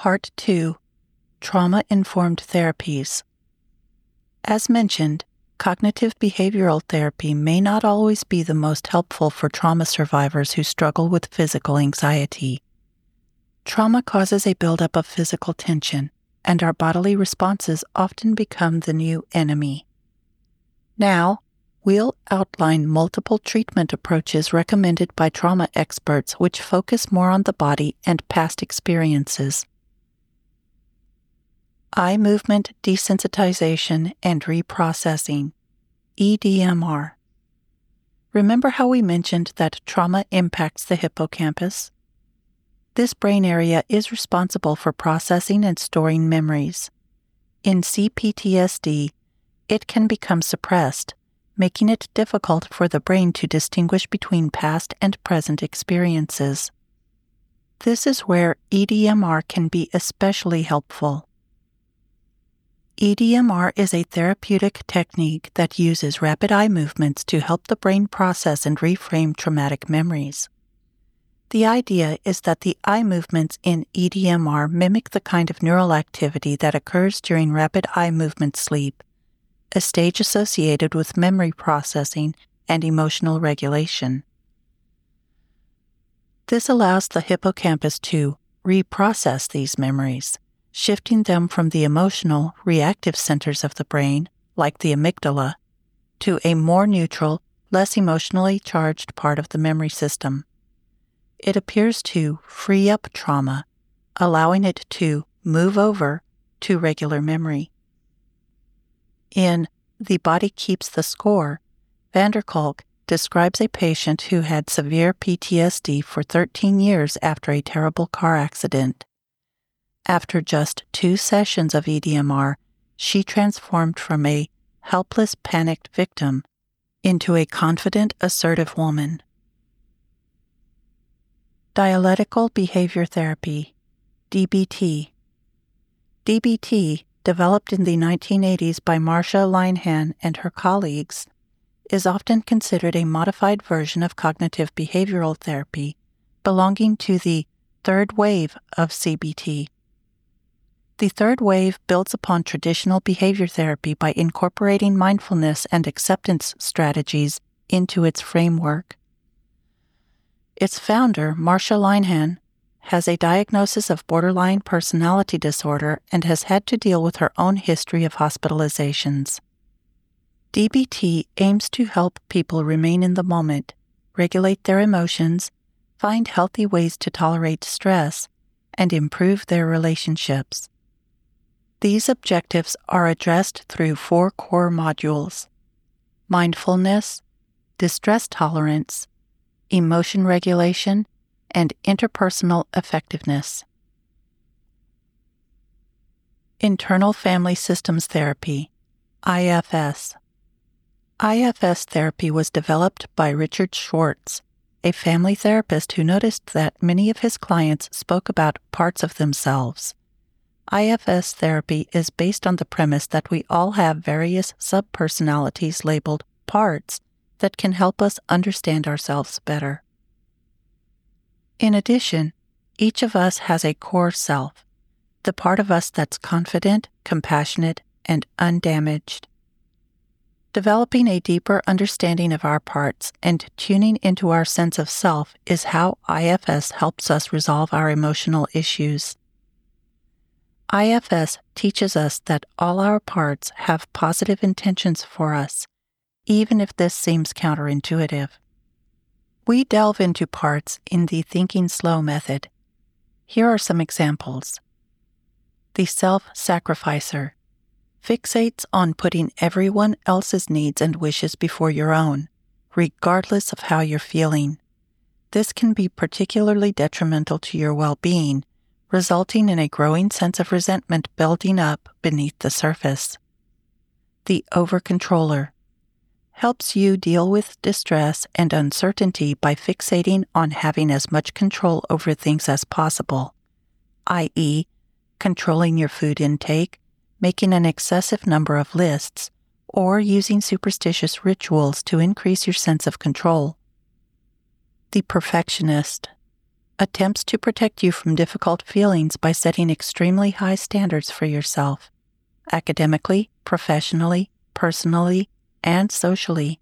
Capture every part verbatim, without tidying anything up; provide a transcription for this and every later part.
Part two. Trauma-Informed Therapies. As mentioned, cognitive behavioral therapy may not always be the most helpful for trauma survivors who struggle with physical anxiety. Trauma causes a buildup of physical tension, and our bodily responses often become the new enemy. Now, we'll outline multiple treatment approaches recommended by trauma experts which focus more on the body and past experiences. Eye movement desensitization and reprocessing, E D M R. Remember how we mentioned that trauma impacts the hippocampus? This brain area is responsible for processing and storing memories. In C P T S D, it can become suppressed, making it difficult for the brain to distinguish between past and present experiences. This is where E D M R can be especially helpful. E D M R is a therapeutic technique that uses rapid eye movements to help the brain process and reframe traumatic memories. The idea is that the eye movements in E D M R mimic the kind of neural activity that occurs during rapid eye movement sleep, a stage associated with memory processing and emotional regulation. This allows the hippocampus to reprocess these memories, shifting them from the emotional, reactive centers of the brain, like the amygdala, to a more neutral, less emotionally charged part of the memory system. It appears to free up trauma, allowing it to move over to regular memory. In The Body Keeps the Score, van der Kolk describes a patient who had severe P T S D for thirteen years after a terrible car accident. After just two sessions of E D M R, she transformed from a helpless, panicked victim into a confident, assertive woman. Dialectical Behavior Therapy, D B T. D B T, developed in the nineteen eighties by Marsha Linehan and her colleagues, is often considered a modified version of cognitive behavioral therapy, belonging to the third wave of C B T. The third wave builds upon traditional behavior therapy by incorporating mindfulness and acceptance strategies into its framework. Its founder, Marsha Linehan, has a diagnosis of borderline personality disorder and has had to deal with her own history of hospitalizations. D B T aims to help people remain in the moment, regulate their emotions, find healthy ways to tolerate stress, and improve their relationships. These objectives are addressed through four core modules: mindfulness, distress tolerance, emotion regulation, and interpersonal effectiveness. Internal Family Systems Therapy, I F S. I F S therapy was developed by Richard Schwartz, a family therapist who noticed that many of his clients spoke about parts of themselves. I F S therapy is based on the premise that we all have various subpersonalities labeled parts that can help us understand ourselves better. In addition, each of us has a core self, the part of us that's confident, compassionate, and undamaged. Developing a deeper understanding of our parts and tuning into our sense of self is how I F S helps us resolve our emotional issues. I F S teaches us that all our parts have positive intentions for us, even if this seems counterintuitive. We delve into parts in the Thinking Slow method. Here are some examples. The self-sacrificer fixates on putting everyone else's needs and wishes before your own, regardless of how you're feeling. This can be particularly detrimental to your well-being, resulting in a growing sense of resentment building up beneath the surface. The overcontroller helps you deal with distress and uncertainty by fixating on having as much control over things as possible, that is, controlling your food intake, making an excessive number of lists, or using superstitious rituals to increase your sense of control. The perfectionist attempts to protect you from difficult feelings by setting extremely high standards for yourself, academically, professionally, personally, and socially.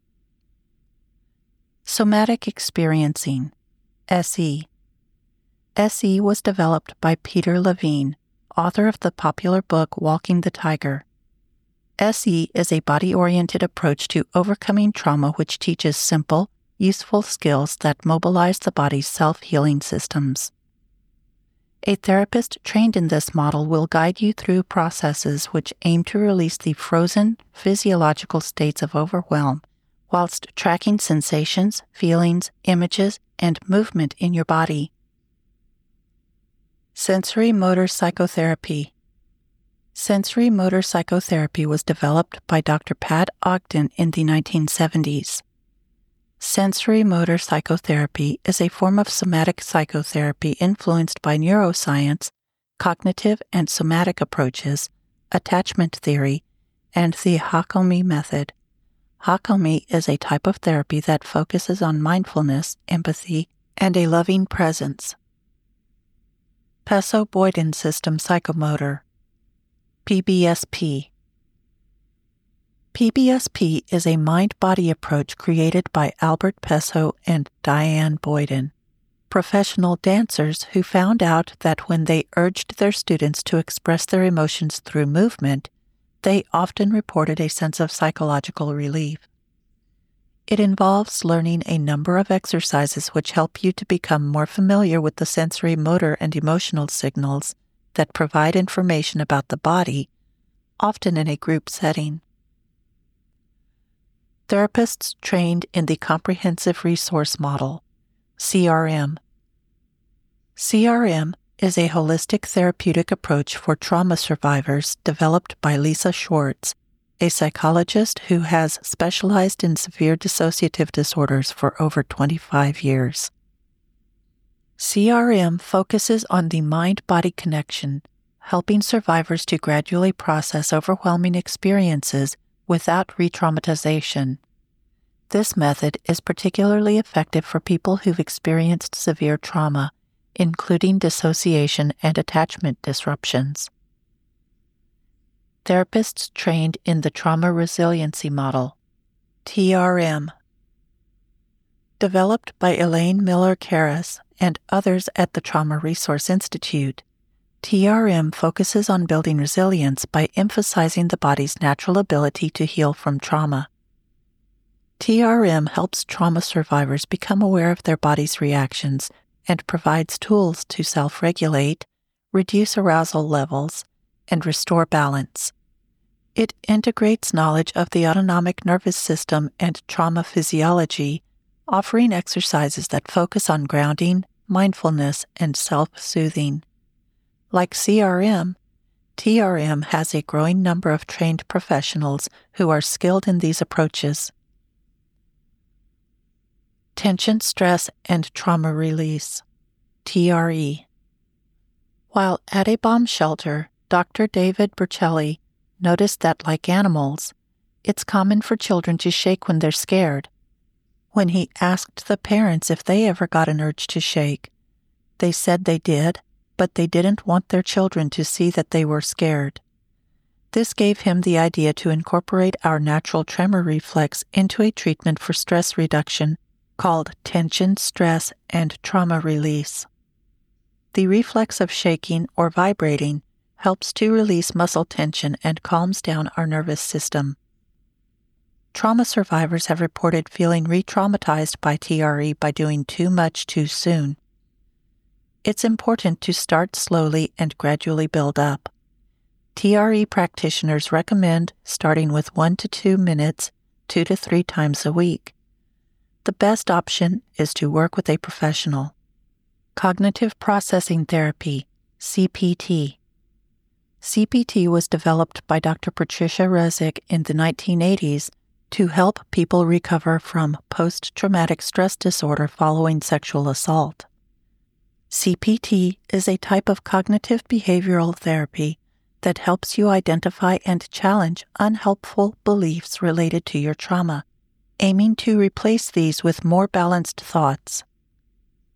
Somatic Experiencing, S E. S E was developed by Peter Levine, author of the popular book Walking the Tiger. S E is a body-oriented approach to overcoming trauma which teaches simple, useful skills that mobilize the body's self-healing systems. A therapist trained in this model will guide you through processes which aim to release the frozen, physiological states of overwhelm, whilst tracking sensations, feelings, images, and movement in your body. Sensory Motor Psychotherapy. Sensory motor psychotherapy was developed by Doctor Pat Ogden in the nineteen seventies. Sensory motor psychotherapy is a form of somatic psychotherapy influenced by neuroscience, cognitive and somatic approaches, attachment theory, and the Hakomi method. Hakomi is a type of therapy that focuses on mindfulness, empathy, and a loving presence. Pesso-Boyden System Psychomotor, P B S P. P B S P is a mind-body approach created by Albert Pesso and Diane Boyden, professional dancers who found out that when they urged their students to express their emotions through movement, they often reported a sense of psychological relief. It involves learning a number of exercises which help you to become more familiar with the sensory motor and emotional signals that provide information about the body, often in a group setting. Therapists trained in the Comprehensive Resource Model, C R M. C R M is a holistic therapeutic approach for trauma survivors developed by Lisa Schwartz, a psychologist who has specialized in severe dissociative disorders for over twenty-five years. C R M focuses on the mind-body connection, helping survivors to gradually process overwhelming experiences without re-traumatization. This method is particularly effective for people who've experienced severe trauma, including dissociation and attachment disruptions. Therapists trained in the Trauma Resiliency Model, T R M. Developed by Elaine Miller-Karras and others at the Trauma Resource Institute, T R M focuses on building resilience by emphasizing the body's natural ability to heal from trauma. T R M helps trauma survivors become aware of their body's reactions and provides tools to self-regulate, reduce arousal levels, and restore balance. It integrates knowledge of the autonomic nervous system and trauma physiology, offering exercises that focus on grounding, mindfulness, and self-soothing. Like C R M, T R M has a growing number of trained professionals who are skilled in these approaches. Tension, Stress, and Trauma Release, T R E. While at a bomb shelter, Doctor David Bercelli noticed that, like animals, it's common for children to shake when they're scared. When he asked the parents if they ever got an urge to shake, they said they did, but they didn't want their children to see that they were scared. This gave him the idea to incorporate our natural tremor reflex into a treatment for stress reduction called Tension, Stress, and Trauma Release. The reflex of shaking or vibrating helps to release muscle tension and calms down our nervous system. Trauma survivors have reported feeling re-traumatized by T R E by doing too much too soon. It's important to start slowly and gradually build up. T R E practitioners recommend starting with one to two minutes, two to three times a week. The best option is to work with a professional. Cognitive Processing Therapy, C P T. C P T was developed by Doctor Patricia Rezic in the nineteen eighties to help people recover from post-traumatic stress disorder following sexual assault. C P T is a type of cognitive behavioral therapy that helps you identify and challenge unhelpful beliefs related to your trauma, aiming to replace these with more balanced thoughts.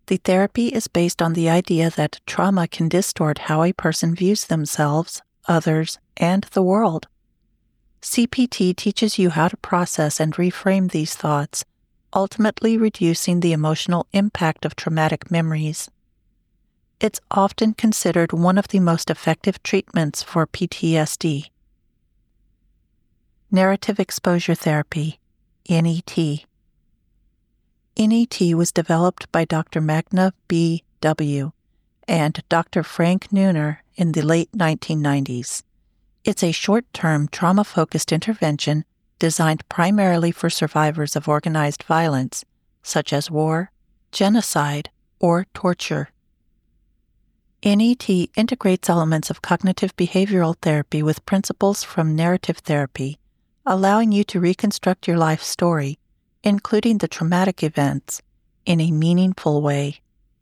The therapy is based on the idea that trauma can distort how a person views themselves, others, and the world. C P T teaches you how to process and reframe these thoughts, ultimately reducing the emotional impact of traumatic memories. It's often considered one of the most effective treatments for P T S D. Narrative Exposure Therapy, N E T. N E T was developed by Doctor Magna B. W. and Doctor Frank Neuner in the late nineteen nineties. It's a short-term trauma-focused intervention designed primarily for survivors of organized violence, such as war, genocide, or torture. N E T integrates elements of cognitive behavioral therapy with principles from narrative therapy, allowing you to reconstruct your life story, including the traumatic events, in a meaningful way.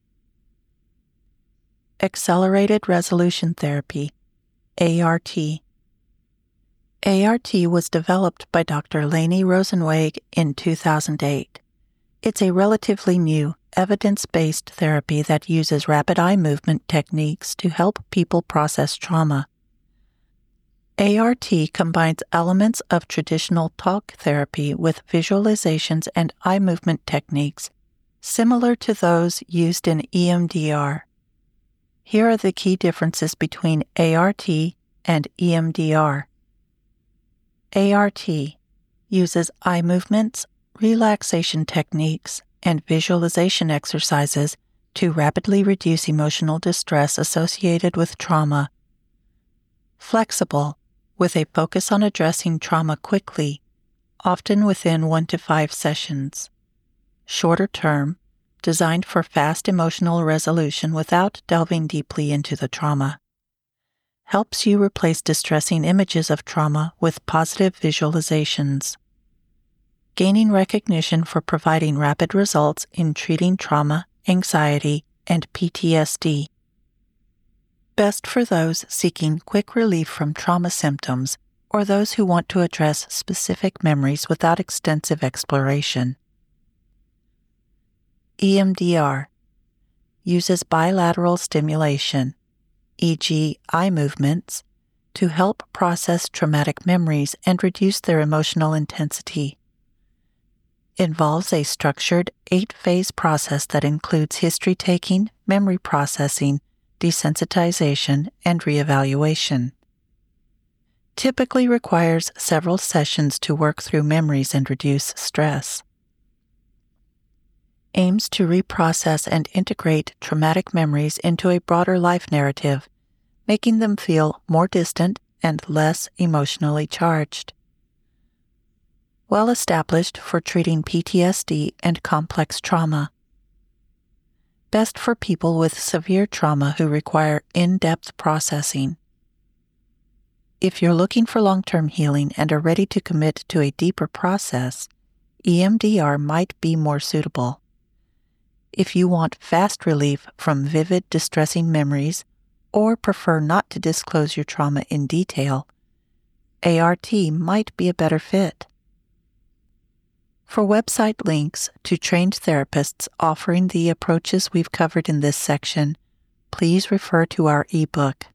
Accelerated Resolution Therapy, A R T. A R T was developed by Doctor Leni Rosenweg in two thousand eight. It's a relatively new, evidence-based therapy that uses rapid eye movement techniques to help people process trauma. A R T combines elements of traditional talk therapy with visualizations and eye movement techniques, similar to those used in E M D R. Here are the key differences between A R T and E M D R. A R T uses eye movements, relaxation techniques, and visualization exercises to rapidly reduce emotional distress associated with trauma. Flexible, with a focus on addressing trauma quickly, often within one to five sessions. Shorter term, designed for fast emotional resolution without delving deeply into the trauma. Helps you replace distressing images of trauma with positive visualizations. Gaining recognition for providing rapid results in treating trauma, anxiety, and P T S D. Best for those seeking quick relief from trauma symptoms or those who want to address specific memories without extensive exploration. E M D R uses bilateral stimulation, for example eye movements, to help process traumatic memories and reduce their emotional intensity. Involves a structured eight-phase process that includes history-taking, memory processing, desensitization, and reevaluation. Typically requires several sessions to work through memories and reduce stress. Aims to reprocess and integrate traumatic memories into a broader life narrative, making them feel more distant and less emotionally charged. Well established for treating P T S D and complex trauma. Best for people with severe trauma who require in-depth processing. If you're looking for long-term healing and are ready to commit to a deeper process, E M D R might be more suitable. If you want fast relief from vivid, distressing memories or prefer not to disclose your trauma in detail, A R T might be a better fit. For website links to trained therapists offering the approaches we've covered in this section, please refer to our ebook.